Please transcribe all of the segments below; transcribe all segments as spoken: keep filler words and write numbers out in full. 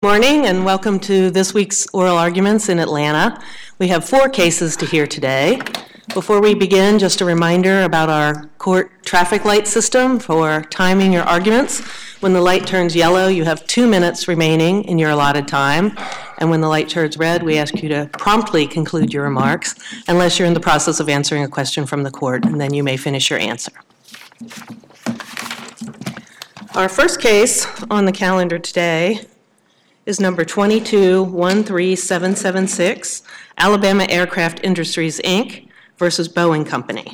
Morning and welcome to this week's oral arguments in Atlanta. We have four cases to hear today. Before we begin, just a reminder about our court traffic light system for timing your arguments. When the light turns yellow, you have two minutes remaining in your allotted time. And when the light turns red, we ask you to promptly conclude your remarks, unless you're in the process of answering a question from the court, and then you may finish your answer. Our first case on the calendar today is number twenty-two one three seven seven six, Alabama Aircraft Industries, Incorporated versus Boeing Company.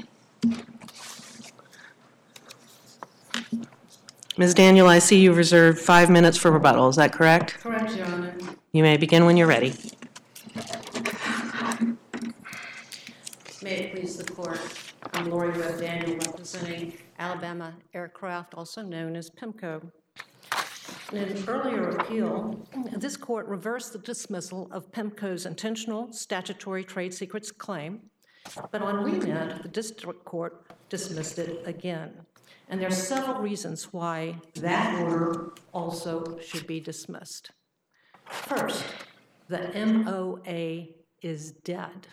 Miz Daniel, I see you've reserved five minutes for rebuttal. Is that correct? Correct, Your Honor. You may begin when you're ready. May it please the Court, I'm Lori Webb Daniel, representing Alabama Aircraft, also known as PIMCO. In an earlier appeal, this court reversed the dismissal of PIMCO's intentional statutory trade secrets claim, but on remand, the district court dismissed it again. And there are several reasons why that order also should be dismissed. First, the M O A is dead.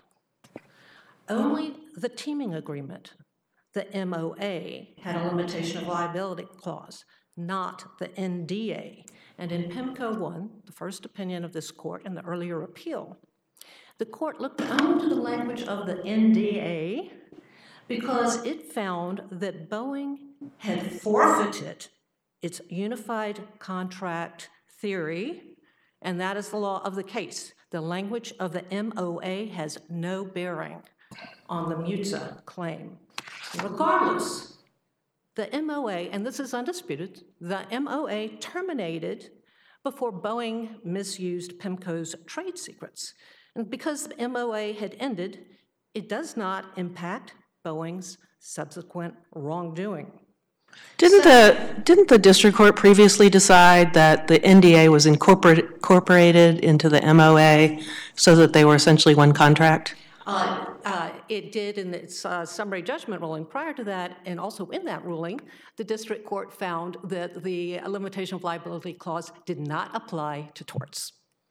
Only the teaming agreement, the M O A, had a limitation of liability clause, not the N D A. And in PIMCO one, the first opinion of this court in the earlier appeal, the court looked only to the language of the N D A because it found that Boeing had forfeited its unified contract theory, and that is the law of the case. The language of the M O A has no bearing on the M U T S A claim. Regardless, the M O A, and this is undisputed, the M O A terminated before Boeing misused PIMCO's trade secrets. And because the M O A had ended, it does not impact Boeing's subsequent wrongdoing. Didn't, so, the, didn't the district court previously decide that the N D A was incorporate, incorporated into the M O A so that they were essentially one contract? Uh, uh, it did in its uh, summary judgment ruling. Prior to that, and also in that ruling, the district court found that the limitation of liability clause did not apply to torts.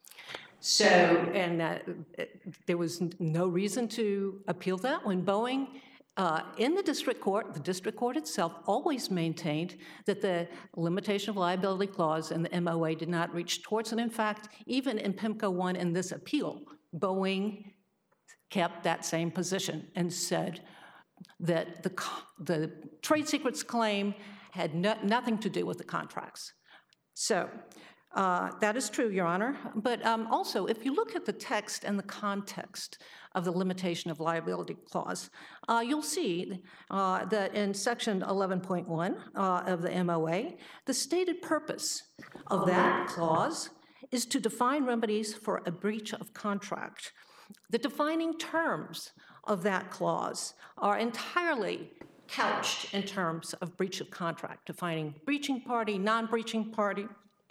So, and uh, there was no reason to appeal that. When Boeing, uh, in the district court, the district court itself always maintained that the limitation of liability clause and the M O A did not reach torts. And in fact, even in PIMCO one in this appeal, Boeing kept that same position and said that the, the trade secrets claim had no, nothing to do with the contracts. So uh, that is true, Your Honor. But um, also, if you look at the text and the context of the limitation of liability clause, uh, you'll see uh, that in section eleven point one uh, of the M O A, the stated purpose of that clause is to define remedies for a breach of contract. The defining terms of that clause are entirely couched in terms of breach of contract, defining breaching party, non-breaching party.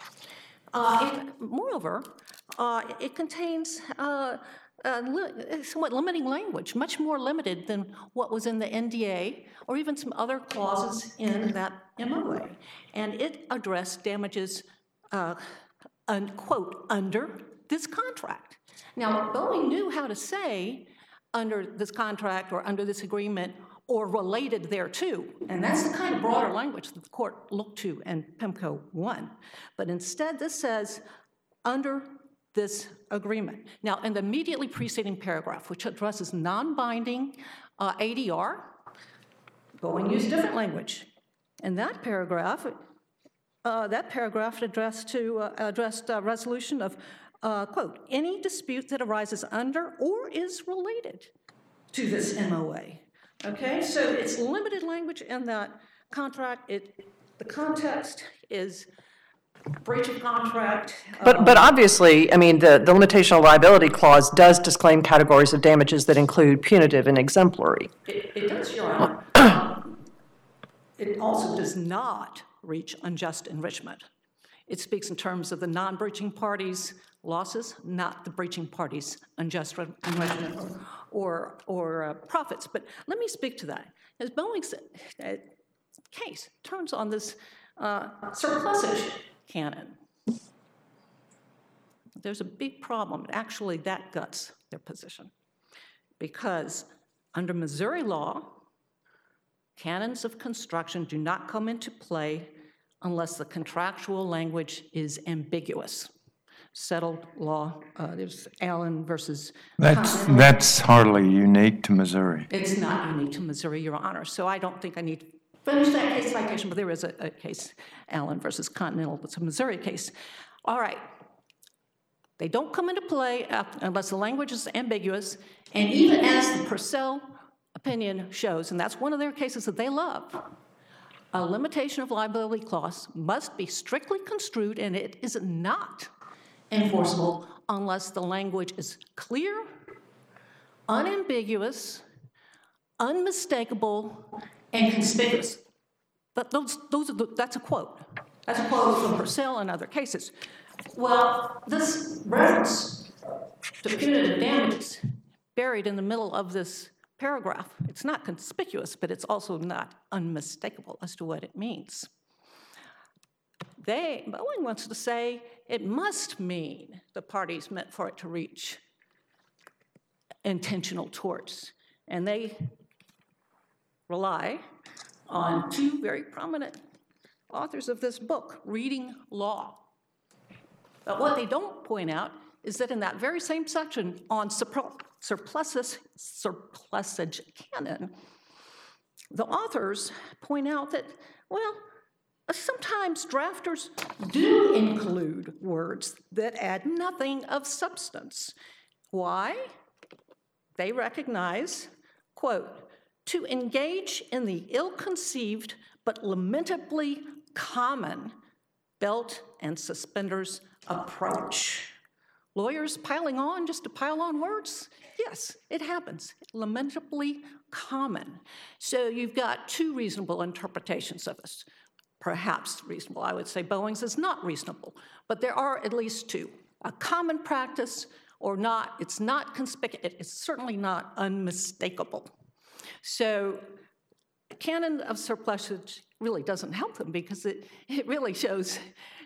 Uh, and moreover, uh, it contains uh, uh, li- somewhat limiting language, much more limited than what was in the N D A or even some other clauses in that M O A. And it addressed damages, uh, unquote, under this contract. Now, Boeing knew how to say under this contract or under this agreement or related thereto, and that's the kind of broader language that the court looked to in PIMCO one. But instead, this says under this agreement. Now, in the immediately preceding paragraph, which addresses non-binding uh, A D R, Boeing used different language. In that paragraph, uh, that paragraph addressed to uh, addressed uh, resolution of Uh, quote, any dispute that arises under or is related to this M O A. Okay, so it's limited language in that contract. It, the context is breach of contract. But, um, but obviously, I mean, the, the limitation of liability clause does disclaim categories of damages that include punitive and exemplary. It, it does, Your Honor. um, it also does not reach unjust enrichment. It speaks in terms of the non-breaching parties' losses, not the breaching parties' unjust enrichment or, or, or uh, profits. But let me speak to that. As Boeing's uh, case turns on this uh, surplusage canon. there's a big problem. Actually, that guts their position. Because under Missouri law, canons of construction do not come into play unless the contractual language is ambiguous. Settled law, uh, there's Allen versus That's, Continental. that's hardly unique to Missouri. It's not unique to Missouri, Your Honor, so I don't think I need to finish that case citation, but there is a, a case, Allen versus Continental, that's a Missouri case. All right. They don't come into play unless the language is ambiguous, and even as the Purcell opinion shows, and that's one of their cases that they love, a limitation of liability clause must be strictly construed, and it is not enforceable unless the language is clear, unambiguous, unmistakable, and conspicuous. But those, those are the, that's a quote. That's a quote from Purcell and other cases. Well, this reference to punitive damages buried in the middle of this paragraph, it's not conspicuous, but it's also not unmistakable as to what it means. They, Boeing wants to say it must mean the parties meant for it to reach intentional torts, and they rely on two very prominent authors of this book, Reading Law. But what they don't point out is that in that very same section on surpluses, surplusage canon, the authors point out that, well, sometimes drafters do include words that add nothing of substance. Why? They recognize, quote, to engage in the ill-conceived but lamentably common belt and suspenders approach. Lawyers piling on just to pile on words? Yes, it happens. Lamentably common. So you've got two reasonable interpretations of this. Perhaps reasonable. I would say Boeing's is not reasonable, but there are at least two. A common practice or not, it's not conspicuous, it's certainly not unmistakable. So the canon of surplusage really doesn't help them because it, it really shows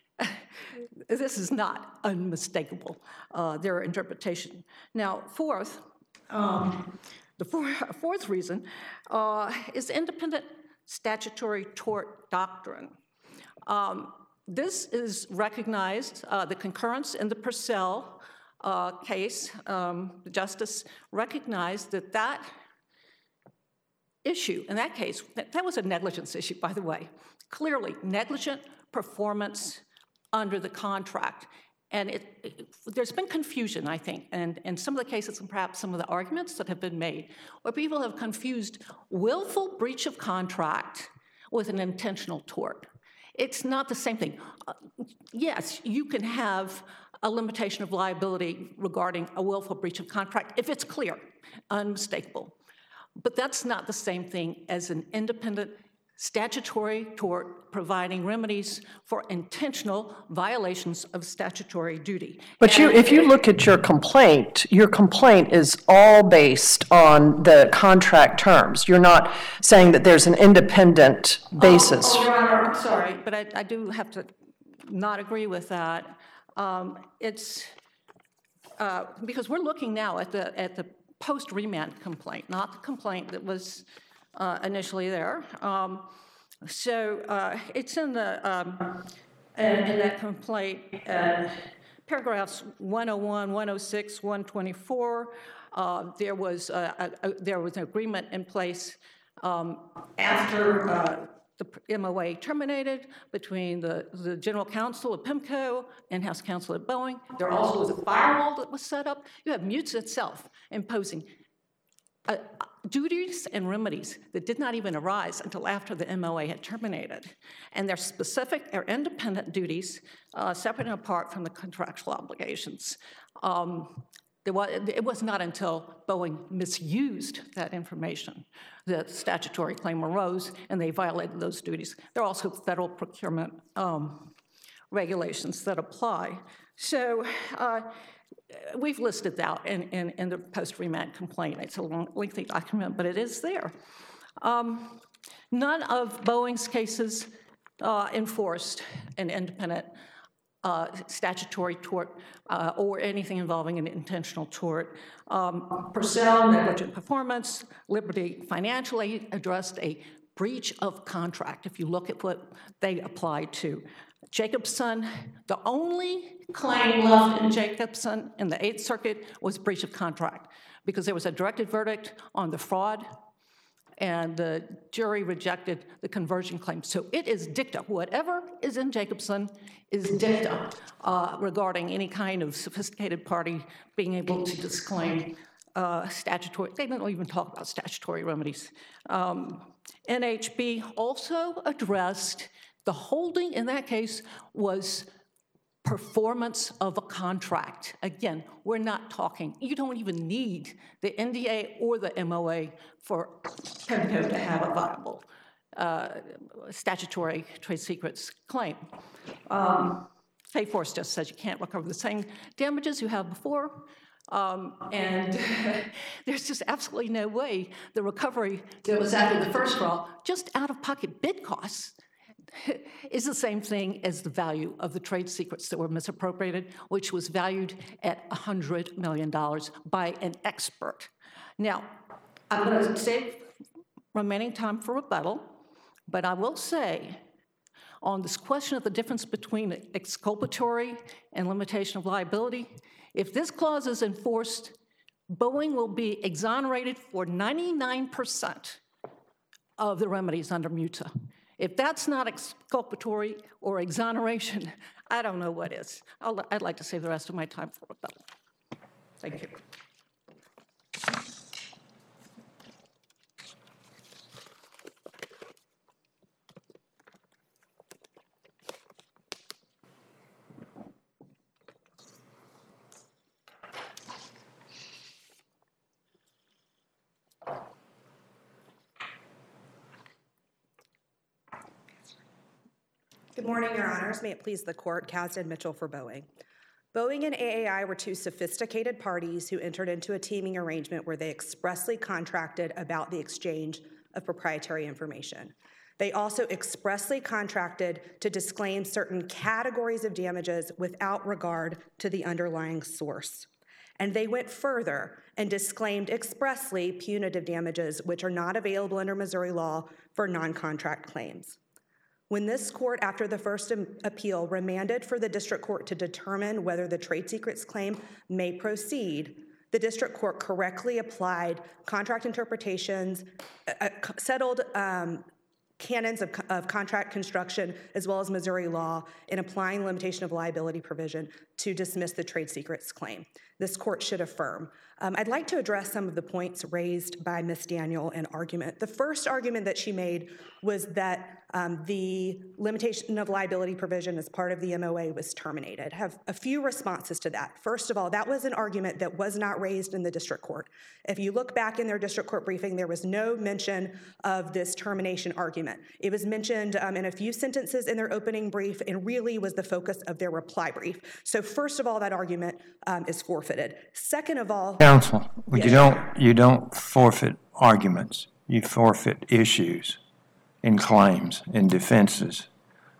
this is not unmistakable, uh, their interpretation. Now, fourth, um, the four, fourth reason uh, is independent statutory tort doctrine. Um, this is recognized, uh, the concurrence in the Purcell uh, case, um, the justice recognized that that issue, in that case, that, that was a negligence issue, by the way, clearly negligent performance under the contract. And it, it, there's been confusion, I think, and in some of the cases and perhaps some of the arguments that have been made, where people have confused willful breach of contract with an intentional tort. It's not the same thing. Uh, yes, you can have a limitation of liability regarding a willful breach of contract if it's clear, unmistakable. But that's not the same thing as an independent statutory tort providing remedies for intentional violations of statutory duty. But you, if you look at your complaint, your complaint is all based on the contract terms. You're not saying that there's an independent basis. Oh, oh, Your Honor, I'm sorry, but I, I do have to not agree with that. Um, it's uh, because we're looking now at the at the post-remand complaint, not the complaint that was Uh, initially there. Um, so uh, it's in the um, in, in that complaint, uh, paragraphs one oh one, one oh six, one twenty-four. Uh, there was a, a, a, there was an agreement in place um, after uh, the M O A terminated between the, the general counsel of PIMCO, in-house counsel at Boeing. There also was a firewall that was set up. You have MUTES itself imposing Uh, duties and remedies that did not even arise until after the M O A had terminated. And they're specific, they're independent duties, uh, separate and apart from the contractual obligations. Um, there was, it was not until Boeing misused that information that statutory claim arose and they violated those duties. There are also federal procurement um, regulations that apply. So, uh, we've listed that in, in, in the post-remand complaint. It's a long, lengthy document, but it is there. Um, none of Boeing's cases uh, enforced an independent uh, statutory tort uh, or anything involving an intentional tort. Um, Purcell, negligent performance, Liberty Financial Aid addressed a breach of contract, if you look at what they applied to. Jacobson, the only claim left in Jacobson in the Eighth Circuit was breach of contract because there was a directed verdict on the fraud and the jury rejected the conversion claim. So it is dicta. Whatever is in Jacobson is dicta uh, regarding any kind of sophisticated party being able to disclaim uh, statutory. They don't even talk about statutory remedies. Um, N H B also addressed the holding in that case was performance of a contract. Again, we're not talking, you don't even need the N D A or the M O A for PEMCO to have a viable uh, statutory trade secrets claim. Um, Fayforce just says you can't recover the same damages you have before. Um, and there's just absolutely no way the recovery that was after the first trial, just out-of-pocket bid costs, is the same thing as the value of the trade secrets that were misappropriated, which was valued at one hundred million dollars by an expert. Now, I'm going to save remaining time for rebuttal, but I will say on this question of the difference between exculpatory and limitation of liability, if this clause is enforced, Boeing will be exonerated for ninety-nine percent of the remedies under MUTA. If that's not exculpatory or exoneration, I don't know what is. I'll, I'd like to save the rest of my time for rebuttal. Thank you. Good morning, Your Honors. May it please the Court, Kasdan Mitchell for Boeing. Boeing and A A I were two sophisticated parties who entered into a teaming arrangement where they expressly contracted about the exchange of proprietary information. They also expressly contracted to disclaim certain categories of damages without regard to the underlying source. And they went further and disclaimed expressly punitive damages, which are not available under Missouri law for non-contract claims. When this court, after the first appeal, remanded for the district court to determine whether the trade secrets claim may proceed, the district court correctly applied contract interpretations, uh, settled um, canons of, of contract construction, as well as Missouri law in applying limitation of liability provision to dismiss the trade secrets claim. This court should affirm. Um, I'd like to address some of the points raised by Miz Daniel in argument. The first argument that she made was that um, the limitation of liability provision as part of the M O A was terminated. I have a few responses to that. First of all, that was an argument that was not raised in the district court. If you look back in their district court briefing, there was no mention of this termination argument. It was mentioned um, in a few sentences in their opening brief and really was the focus of their reply brief. So first of all, that argument um, is forfeited. Second of all— Counsel, Yes. you don't you don't forfeit arguments. You forfeit issues in claims, in defenses.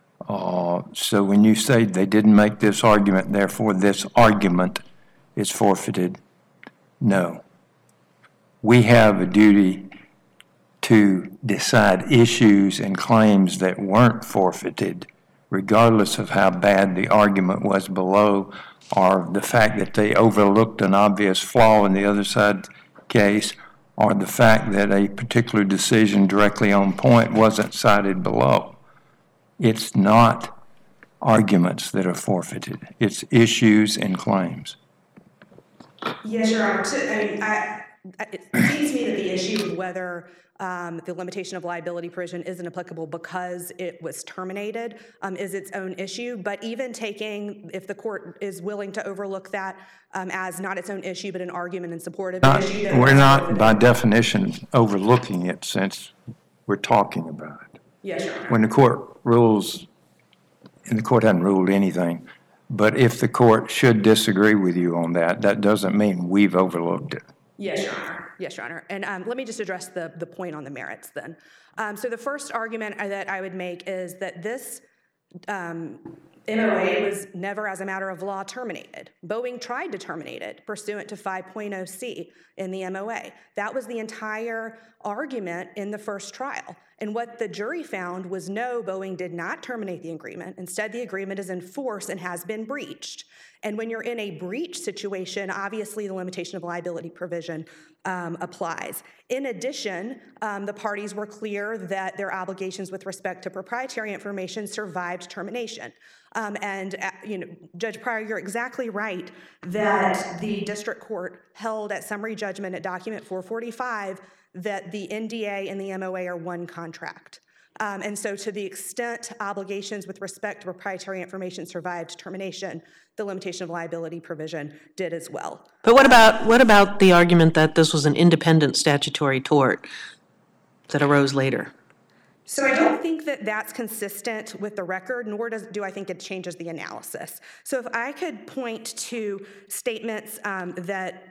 Uh, so when you say they didn't make this argument, therefore this argument is forfeited, no. We have a duty to decide issues and claims that weren't forfeited, regardless of how bad the argument was below, or the fact that they overlooked an obvious flaw in the other side case, or the fact that a particular decision directly on point wasn't cited below. It's not arguments that are forfeited. It's issues and claims. Yes, Your Honor. I mean, I, it seems to me that the issue of whether um, the limitation of liability provision isn't applicable because it was terminated um, is its own issue. But even taking, if the court is willing to overlook that um, as not its own issue, but an argument in support of the issue, then We're not, forfeited. by definition, overlooking it since we're talking about it. Yes, Your Honor. When the court rules, and the court hasn't ruled anything, but if the court should disagree with you on that, that doesn't mean we've overlooked it. Yes, Your Honor. Yes, Your Honor. And um, let me just address the, the point on the merits then. Um, so the first argument that I would make is that this um, M O A was never, as a matter of law, terminated. Boeing tried to terminate it pursuant to five point oh C in the M O A. That was the entire argument in the first trial. And what the jury found was no, Boeing did not terminate the agreement. Instead, the agreement is in force and has been breached. And when you're in a breach situation, obviously the limitation of liability provision um, applies. In addition, um, the parties were clear that their obligations with respect to proprietary information survived termination. Um, and, uh, you know, Judge Pryor, you're exactly right that the district court held at summary judgment at document four forty-five that the N D A and the M O A are one contract. Um, and so to the extent obligations with respect to proprietary information survived termination, the limitation of liability provision did as well. But what about, what about the argument that this was an independent statutory tort that arose later? So I don't think that that's consistent with the record, nor does, do I think it changes the analysis. So if I could point to statements um, that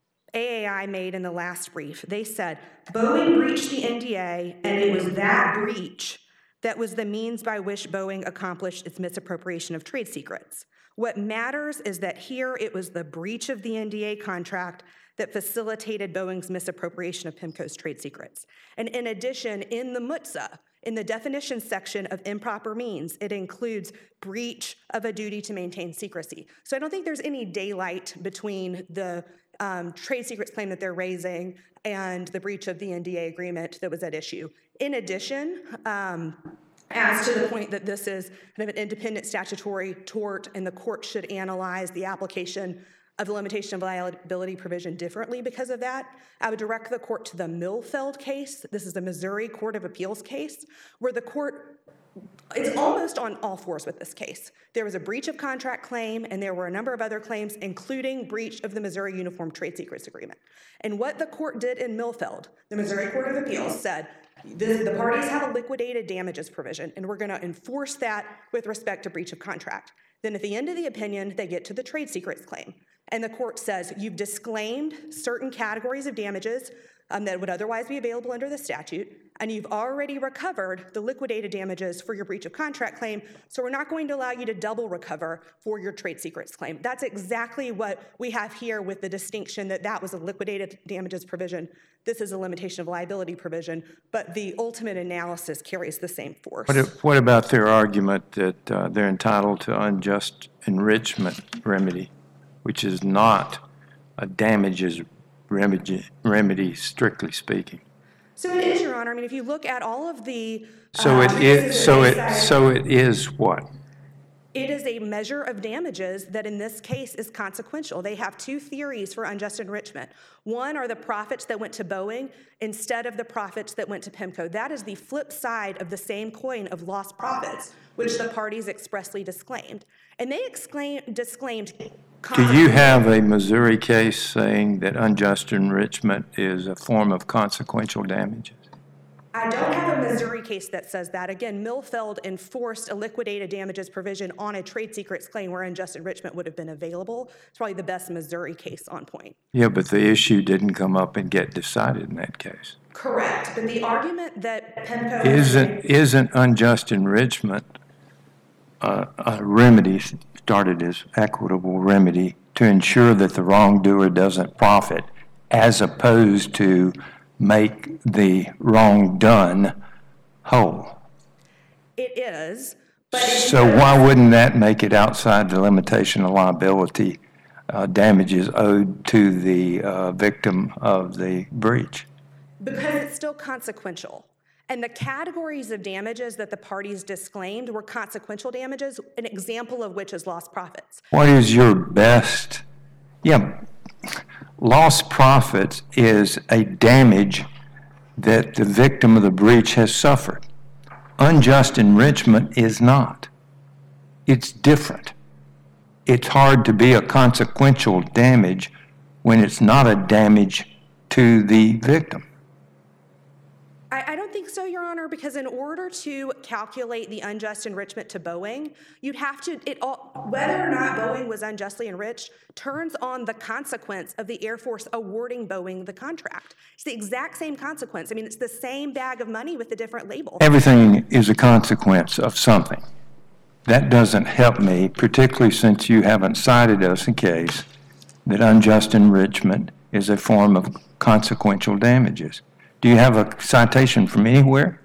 A A I made in the last brief, they said, Boeing breached the N D A, and it was that breach that was the means by which Boeing accomplished its misappropriation of trade secrets. What matters is that here it was the breach of the N D A contract that facilitated Boeing's misappropriation of PIMCO's trade secrets. And in addition, in the M U T S A, in the definition section of improper means, it includes breach of a duty to maintain secrecy. So I don't think there's any daylight between the um, trade secrets claim that they're raising and the breach of the N D A agreement that was at issue. In addition, um, as to the point that this is kind of an independent statutory tort and the court should analyze the application of the limitation of liability provision differently because of that, I would direct the court to the Millfeld case. This is a Missouri Court of Appeals case where the court, it's almost on all fours with this case. There was a breach of contract claim and there were a number of other claims, including breach of the Missouri Uniform Trade Secrets Agreement. And what the court did in Millfeld, the Missouri Court of Appeals said, the, the parties have a liquidated damages provision and we're gonna enforce that with respect to breach of contract. Then at the end of the opinion, they get to the trade secrets claim. And the court says, you've disclaimed certain categories of damages um, that would otherwise be available under the statute, and you've already recovered the liquidated damages for your breach of contract claim, so we're not going to allow you to double recover for your trade secrets claim. That's exactly what we have here with the distinction that that was a liquidated damages provision. This is a limitation of liability provision, but the ultimate analysis carries the same force. What, if, what about their argument that uh, they're entitled to unjust enrichment remedy, which is not a damages remedy, remedy, strictly speaking? So it is, Your Honor. I mean, if you look at all of the so it um, is. So it. So it is what? It is a measure of damages that in this case is consequential. They have two theories for unjust enrichment. One are the profits that went to Boeing instead of the profits that went to PIMCO. That is the flip side of the same coin of lost profits, which the parties expressly disclaimed. And they exclaim, disclaimed. Do you have a Missouri case saying that unjust enrichment is a form of consequential damages? I don't have a Missouri case that says that. Again, Millfeld enforced a liquidated damages provision on a trade secrets claim where unjust enrichment would have been available. It's probably the best Missouri case on point. Yeah, but the issue didn't come up and get decided in that case. Correct, but the argument that PIMCO isn't isn't unjust enrichment a, a remedy started as equitable remedy to ensure that the wrongdoer doesn't profit, as opposed to make the wrong done whole. It is, but so why wouldn't that make it outside the limitation of liability uh, damages owed to the uh, victim of the breach? Because it's still consequential. And the categories of damages that the parties disclaimed were consequential damages, an example of which is lost profits. What is your best? Yeah, lost profits is a damage that the victim of the breach has suffered. Unjust enrichment is not. It's different. It's hard to be a consequential damage when it's not a damage to the victim. I, I don't think so, Your Honor, because in order to calculate the unjust enrichment to Boeing, you'd have to, it all, whether or not Boeing was unjustly enriched turns on the consequence of the Air Force awarding Boeing the contract. It's the exact same consequence. I mean, it's the same bag of money with a different label. Everything is a consequence of something. that doesn't help me, particularly since you haven't cited us a case that unjust enrichment is a form of consequential damages. Do you have a citation from anywhere?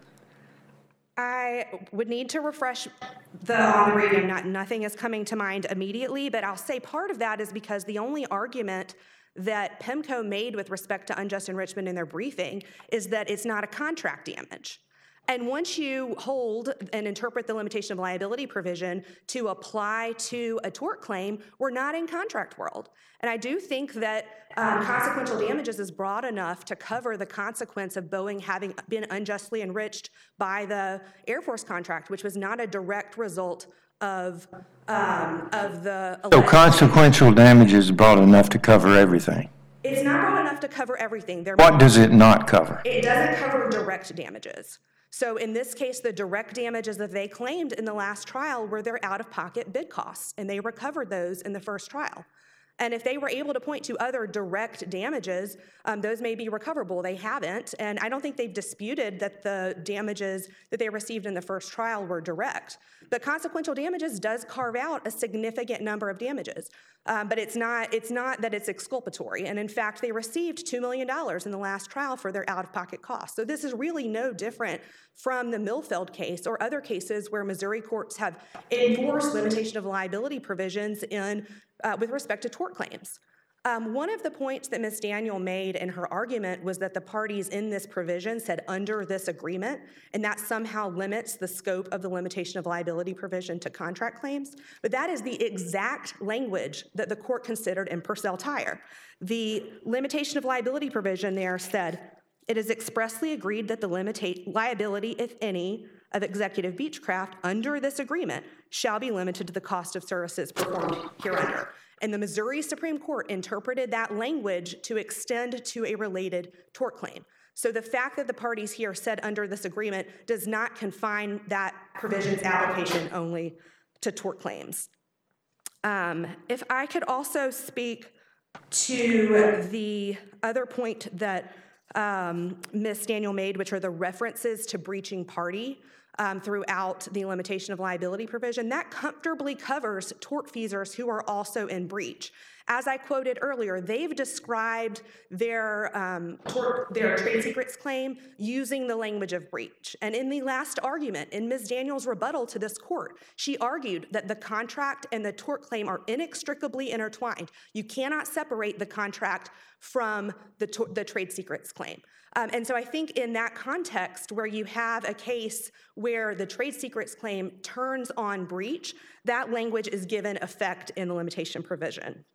I would need to refresh the on the reading. Not, nothing is coming to mind immediately, but I'll say part of that is because the only argument that PIMCO made with respect to unjust enrichment in their briefing is that it's not a contract damage. And once you hold and interpret the limitation of liability provision to apply to a tort claim, we're not in contract world. And I do think that um, consequential damages is broad enough to cover the consequence of Boeing having been unjustly enriched by the Air Force contract, which was not a direct result of, um, of the... So consequential damage is broad enough to cover everything? It's not broad enough to cover everything. There What does it not cover? It doesn't cover direct damages. So in this case, the direct damages that they claimed in the last trial were their out-of-pocket bid costs, and they recovered those in the first trial. And if they were able to point to other direct damages, um, those may be recoverable. They haven't, and I don't think they've disputed that the damages that they received in the first trial were direct. But consequential damages does carve out a significant number of damages, um, but it's not, it's not that it's exculpatory. And in fact, they received two million dollars in the last trial for their out-of-pocket costs. So this is really no different from the Millfeld case or other cases where Missouri courts have enforced limitation of liability provisions in Uh, with respect to tort claims. Um, one of the points that Miz Daniel made in her argument was that the parties in this provision said under this agreement, and that somehow limits the scope of the limitation of liability provision to contract claims. But that is the exact language that the court considered in Purcell Tire. The limitation of liability provision there said, it is expressly agreed that the limita- liability, if any, of Executive Beechcraft under this agreement shall be limited to the cost of services performed hereunder. And the Missouri Supreme Court interpreted that language to extend to a related tort claim. So the fact that the parties here said under this agreement does not confine that provision's application only to tort claims. Um, if I could also speak to the other point that um, Miz Daniel made, which are the references to breaching party Um, throughout the limitation of liability provision, that comfortably covers tortfeasors who are also in breach. As I quoted earlier, they've described their, um, tort, their trade secrets claim using the language of breach. And in the last argument, in Miz Daniel's rebuttal to this court, she argued that the contract and the tort claim are inextricably intertwined. You cannot separate the contract from the, the trade secrets claim. Um, and so I think in that context, where you have a case where the trade secrets claim turns on breach, that language is given effect in the limitation provision.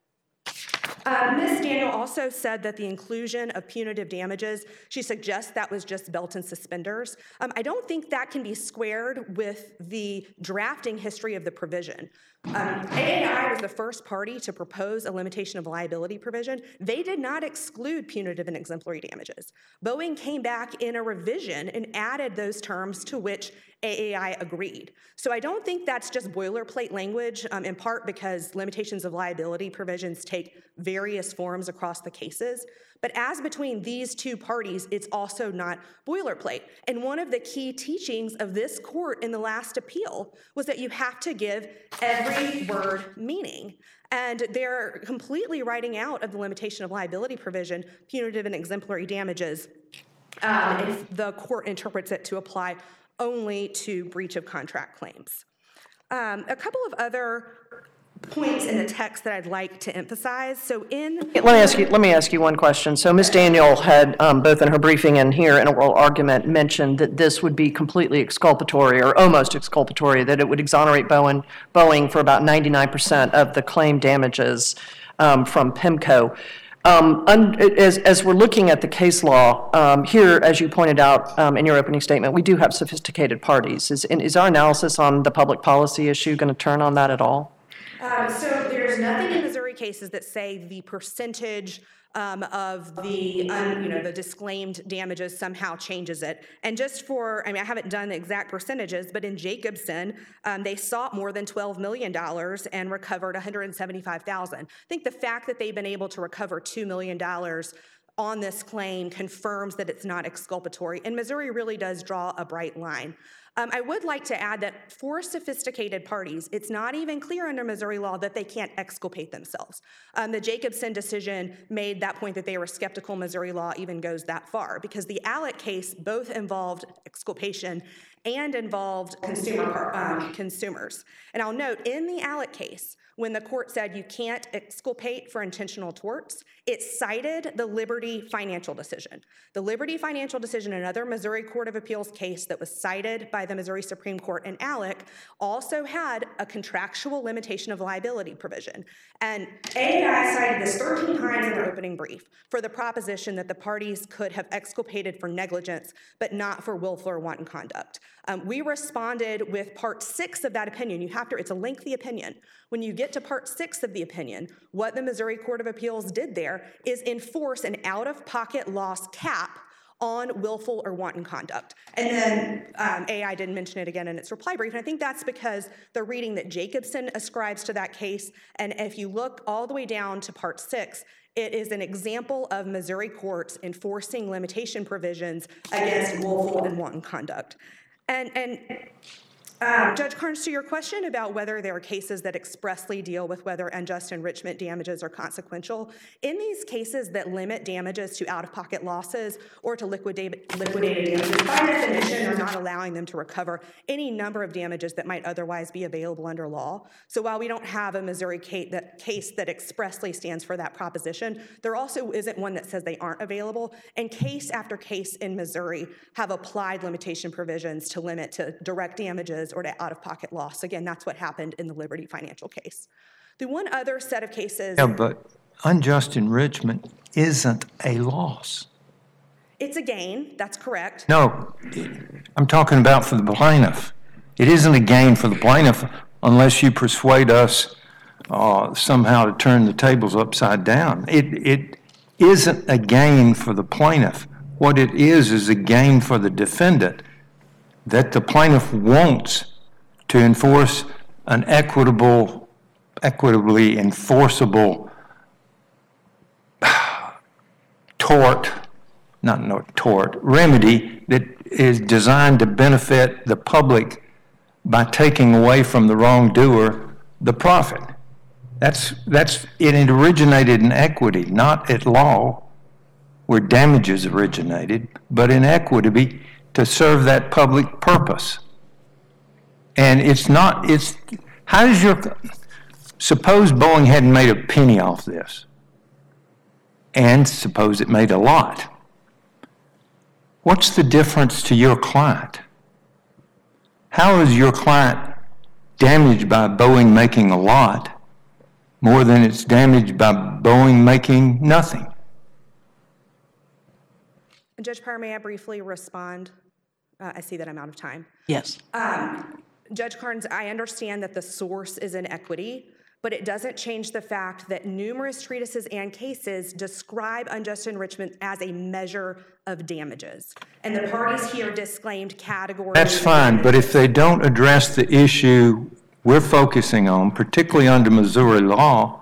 Uh, Miz Daniel also said that the inclusion of punitive damages, she suggests that was just belt and suspenders. Um, I don't think that can be squared with the drafting history of the provision. Um, A A I was the first party to propose a limitation of liability provision. They did not exclude punitive and exemplary damages. Boeing came back in a revision and added those terms to which A A I agreed. So I don't think that's just boilerplate language, um, in part because limitations of liability provisions take various forms across the cases. But as between these two parties, it's also not boilerplate. And one of the key teachings of this court in the last appeal was that you have to give every word meaning. And they're completely writing out of the limitation of liability provision punitive and exemplary damages um, if the court interprets it to apply only to breach of contract claims. Um, a couple of other points in the text that I'd like to emphasize. So in Let me ask you, let me ask you one question. So Miz Daniel had, um, both in her briefing and here in a oral argument, mentioned that this would be completely exculpatory or almost exculpatory, that it would exonerate Boeing, Boeing for about ninety-nine percent of the claim damages um, from PIMCO. Um, un, as, as we're looking at the case law, um, here, as you pointed out um, in your opening statement, we do have sophisticated parties. Is, is our analysis on the public policy issue going to turn on that at all? Um, so there's nothing in Missouri cases that say the percentage um, of the, um, you know, the disclaimed damages somehow changes it. And just for, I mean, I haven't done the exact percentages, but in Jacobson, um, they sought more than twelve million dollars and recovered one hundred seventy-five thousand dollars. I think the fact that they've been able to recover two million dollars on this claim confirms that it's not exculpatory. And Missouri really does draw a bright line. Um, I would like to add that for sophisticated parties, it's not even clear under Missouri law that they can't exculpate themselves. Um, the Jacobson decision made that point that they were skeptical Missouri law even goes that far, because the Alec case both involved exculpation and involved consumer, um, consumers. And I'll note, in the Alec case, when the court said you can't exculpate for intentional torts, it cited the Liberty Financial decision. The Liberty Financial decision, another Missouri Court of Appeals case that was cited by the Missouri Supreme Court in Alec, also had a contractual limitation of liability provision. And A A I cited this thirteen times in their opening brief for the proposition that the parties could have exculpated for negligence, but not for willful or wanton conduct. Um, we responded with part six of that opinion. You have to, it's a lengthy opinion. When you get to part six of the opinion, what the Missouri Court of Appeals did there is enforce an out-of-pocket loss cap on willful or wanton conduct. And then um, A I didn't mention it again in its reply brief, and I think that's because the reading that Jacobson ascribes to that case, and if you look all the way down to part six, it is an example of Missouri courts enforcing limitation provisions against willful and wanton conduct. And, and um, Judge Carnes, to your question about whether there are cases that expressly deal with whether unjust enrichment damages are consequential, in these cases that limit damages to out-of-pocket losses or to liquidated, liquidated damages, by definition, are not allowing them to recover any number of damages that might otherwise be available under law. So while we don't have a Missouri case that, case that expressly stands for that proposition, there also isn't one that says they aren't available. And case after case in Missouri have applied limitation provisions to limit to direct damages or to out-of-pocket loss. Again, that's what happened in the Liberty Financial case. The one other set of cases... Yeah, but unjust enrichment isn't a loss. It's a gain, that's correct. No, I'm talking about for the plaintiff. It isn't a gain for the plaintiff unless you persuade us uh, somehow to turn the tables upside down. It, it isn't a gain for the plaintiff. What it is is a gain for the defendant, that the plaintiff wants to enforce an equitable, equitably enforceable tort, not no tort, remedy that is designed to benefit the public by taking away from the wrongdoer the profit. That's, that's, it originated in equity, not at law, where damages originated, but in equity to serve that public purpose. And it's not, it's, how does your, suppose Boeing hadn't made a penny off this, and suppose it made a lot. What's the difference to your client? How is your client damaged by Boeing making a lot more than it's damaged by Boeing making nothing? And Judge Pryor, may I briefly respond? Uh, I see that I'm out of time. Yes. Um, Judge Carnes, I understand that the source is in equity, but it doesn't change the fact that numerous treatises and cases describe unjust enrichment as a measure of damages. And the parties here disclaimed categories. That's fine, but if they don't address the issue we're focusing on, particularly under Missouri law,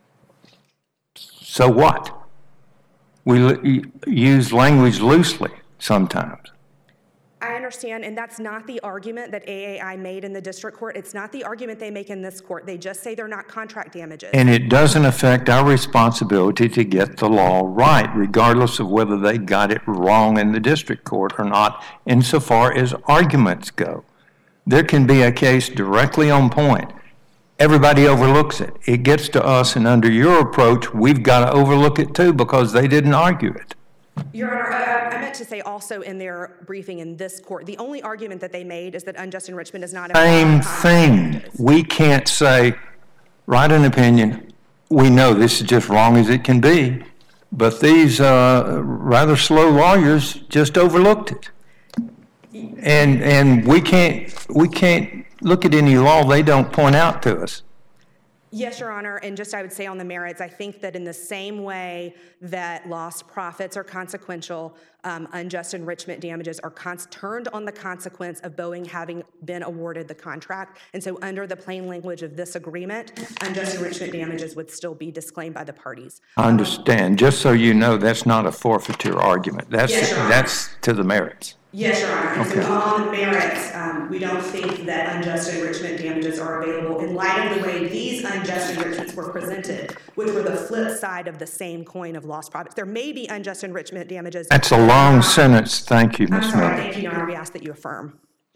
so what? We use language loosely sometimes. I understand, and that's not the argument that A A I made in the district court. It's not the argument they make in this court. They just say they're not contract damages. And it doesn't affect our responsibility to get the law right, regardless of whether they got it wrong in the district court or not, insofar as arguments go. There can be a case directly on point. Everybody overlooks it. It gets to us, and under your approach, we've got to overlook it too because they didn't argue it. Your Honor, I, I meant to say also in their briefing in this court, the only argument that they made is that unjust enrichment is not a Same thing. We can't say, write an opinion, we know this is just wrong as it can be, but these uh, rather slow lawyers just overlooked it. And and we can't we can't look at any law they don't point out to us. Yes, Your Honor, and just I would say on the merits, I think that in the same way that lost profits are consequential, um, unjust enrichment damages are cons- turned on the consequence of Boeing having been awarded the contract. And so under the plain language of this agreement, unjust enrichment damages would still be disclaimed by the parties. I understand. Just so you know, that's not a forfeiture argument. That's Yes, Your Honor. That's to the merits. Yes, Your Honor. And Okay. so on the merits, um, we don't think that unjust enrichment damages are available in light of the way these unjust enrichments were presented, which were the flip side of the same coin of lost profits. There may be unjust enrichment damages. That's a long sentence. Thank you, I'm Miz sorry. Miller. Thank you, Your Honor. We ask that you affirm.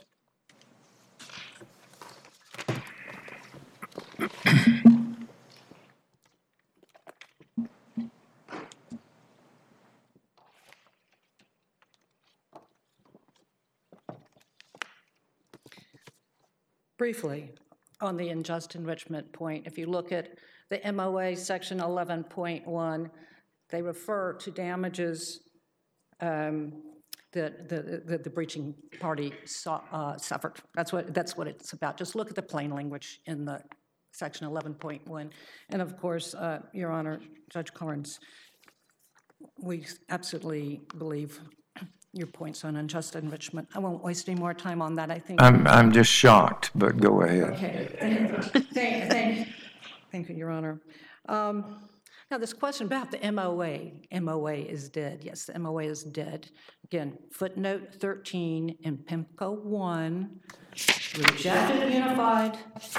Briefly, on the unjust enrichment point, if you look at the M O A section eleven point one, they refer to damages um, that the, the, the breaching party saw, uh, suffered. That's what, that's what it's about. Just look at the plain language in the section eleven point one. And of course, uh, Your Honor, Judge Carnes, we absolutely believe your points on unjust enrichment. I won't waste any more time on that. I think. I'm, I'm just shocked, but go ahead. Okay. thank, thank, thank you, Your Honor. Um, now, this question about the M O A. M O A is dead. Yes, the M O A is dead. Again, footnote thirteen in PIMCO one rejected a unified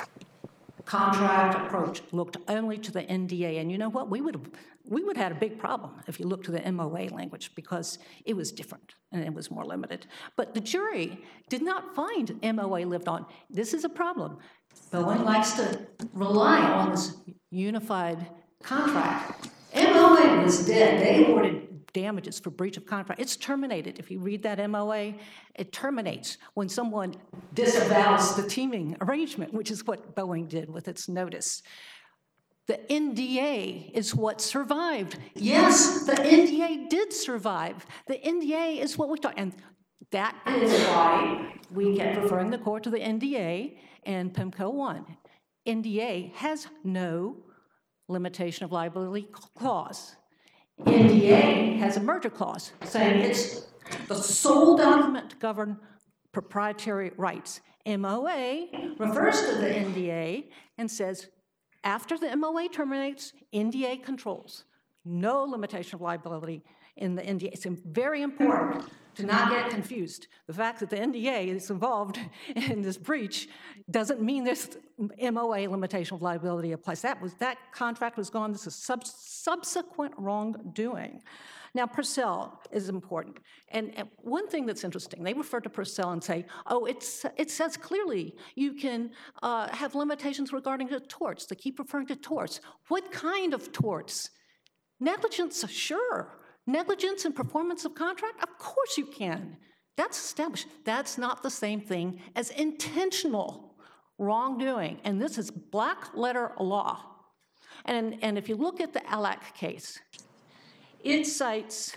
contract approach, looked only to the N D A. And you know what? We would have we would have had a big problem if you looked to the M O A language because it was different and it was more limited. But the jury did not find M O A lived on. This is a problem. Bowen likes to rely on this unified contract. M O A was dead. They awarded damages for breach of contract. It's terminated. If you read that M O A, it terminates when someone disavows the teaming arrangement, which is what Boeing did with its notice. The N D A is what survived. Yes, the N D A did survive. The N D A is what we talk, and that is why we kept referring the court to the N D A and PIMCO one. N D A has no limitation of liability clause. N D A has a merger clause saying it's the sole document to govern proprietary rights. M O A refers to the N D A and says after the M O A terminates, N D A controls. No limitation of liability in the N D A. It's very important to not get confused. The fact that the N D A is involved in this breach doesn't mean this M O A limitation of liability applies. That was that contract was gone. This is sub, subsequent wrongdoing. Now, Purcell is important. And, and one thing that's interesting, they refer to Purcell and say, oh, it's, it says clearly you can uh, have limitations regarding the torts. They keep referring to torts. What kind of torts? Negligence, sure. Negligence in performance of contract? Of course you can. That's established. That's not the same thing as intentional wrongdoing. And this is black letter law. And, and if you look at the Alac case, it cites,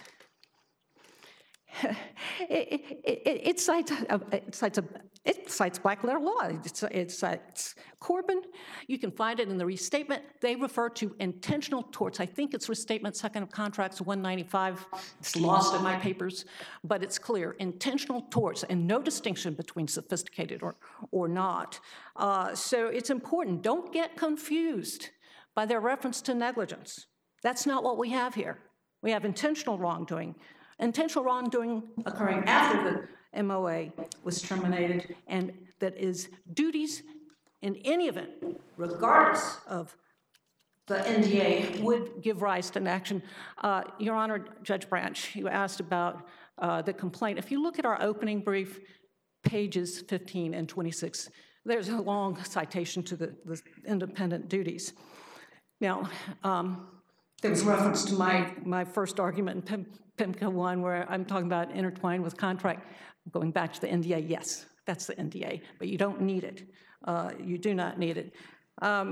it, it, it, it, cites, uh, it, cites a, it cites black letter law. It, it cites Corbin. You can find it in the restatement. They refer to intentional torts. I think it's restatement second of contracts one ninety-five. It's lost in my papers, but it's clear. Intentional torts and no distinction between sophisticated or, or not. Uh, so it's important. Don't get confused by their reference to negligence. That's not what we have here. We have intentional wrongdoing. Intentional wrongdoing occurring after the M O A was terminated, and that is duties in any event, regardless of the N D A, would give rise to an action. Uh, Your Honor, Judge Branch, you asked about uh, the complaint. If you look at our opening brief, pages fifteen and twenty-six, there's a long citation to the, the independent duties. Now, um, there was reference to my, my first argument in PIMCO one where I'm talking about intertwined with contract. Going back to the N D A, yes, that's the N D A, but you don't need it. Uh, you do not need it. Um,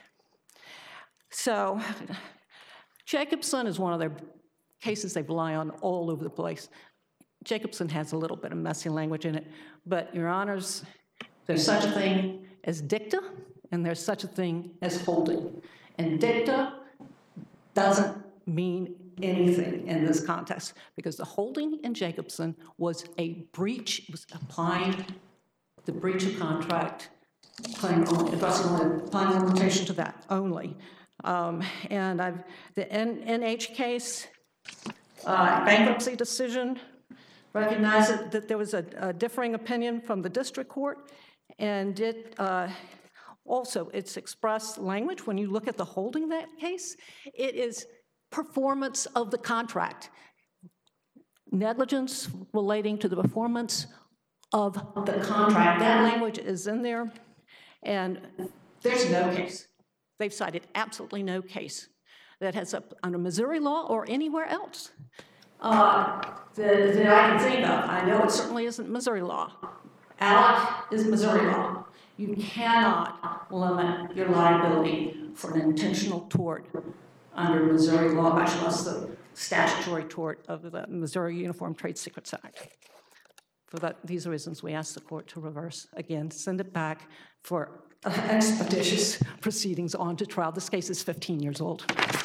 so Jacobson is one of their cases they rely on all over the place. Jacobson has a little bit of messy language in it, but Your Honors, there's such a thing as dicta, and there's such a thing as holding. And dicta doesn't mean anything in this context because the holding in Jacobson was a breach, it was applying the breach of contract claim only, addressing only, applying limitation to that only. Um, and I've, the N H case, uh, bankruptcy decision, recognized that, that there was a, a differing opinion from the district court, and it uh, also, its express language, when you look at the holding of that case, it is performance of the contract. Negligence relating to the performance of the contract. That language is in there, and there's no case. They've cited absolutely no case that has, up under Missouri law or anywhere else, uh, that, that I can think of. I know it certainly isn't Missouri law. ALEC is Missouri law. You cannot limit your liability for an intentional tort under Missouri law, much less the statutory tort of the Missouri Uniform Trade Secrets Act. For that, these reasons, we ask the court to reverse, again, send it back for uh, expeditious proceedings on to trial. This case is fifteen years old.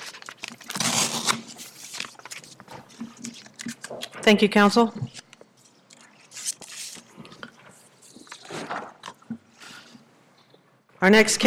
Thank you, counsel. Our next case